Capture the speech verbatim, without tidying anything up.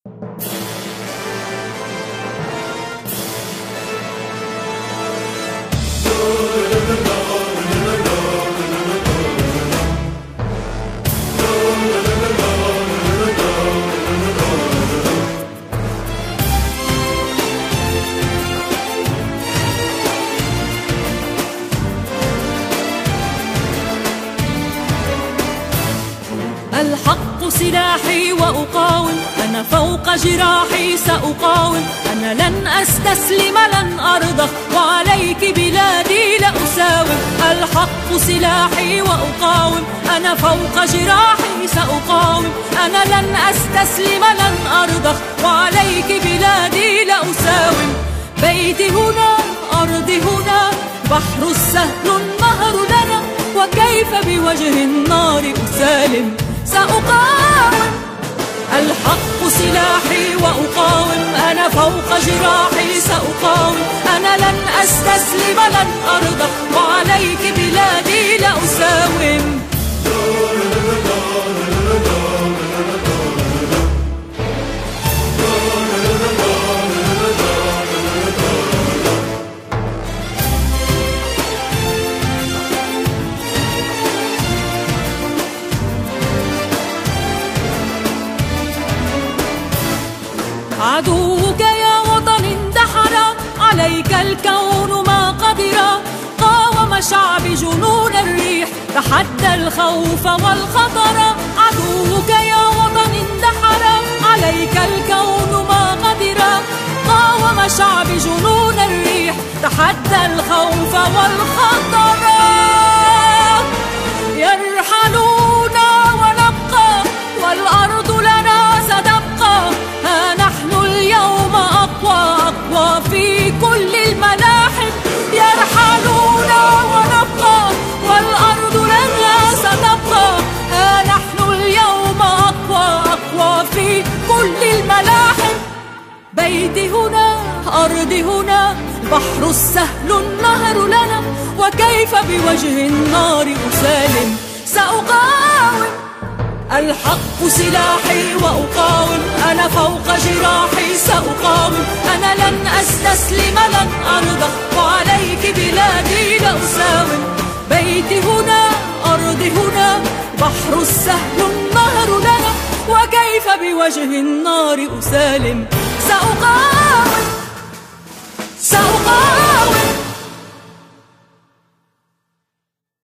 الحق سلاحي وأقاوم، أنا فوق جراحي سأقاوم، أنا لن أستسلم لن أرضى، وعليك بلادي لأساوم. الحق سلاحي وأقاوم، أنا فوق جراحي سأقاوم، أنا لن أستسلم لن أرضى، وعليك بلادي لأساوم. بيتي هنا أرضي هنا، بحر السهل النهر لنا، وكيف بوجه النار أسالم سأقاوم. الحق سلاحي وأقاوم، أنا فوق جراحي سأقاوم، أنا لن أستسلم لن أرضى، وعليك بلادي لأساوم. عدوك يا وطن اندحر، عليك الكون ما قدر، قاوم شعب جنون الريح، تحدى الخوف والخطر. عدوك يا وطن اندحر، عليك الكون ما قدر، قاوم شعب جنون الريح، تحدى الخوف والخطر. يرحلون ونبقى، والأرض لنا ستبقى، ها نحن اليوم أقوى أقوى في كل الملاحم. يرحلون ونبقى، والأرض لنا ستبقى، ها نحن اليوم أقوى أقوى في كل الملاحم. بيتي هنا أرضي هنا، البحر السهل النهر لنا، وكيف بوجه النار أسالم سأقاوم. الحق سلاحي وأقاوم، أنا فوق جراحي سأقاوم، أنا لن أستسلم لن أرضى، وعليك بلادي لأساوم. بيتي هنا أرضي هنا، بحر السهل النهر لنا، وكيف بوجه النار أسالم سأقاوم.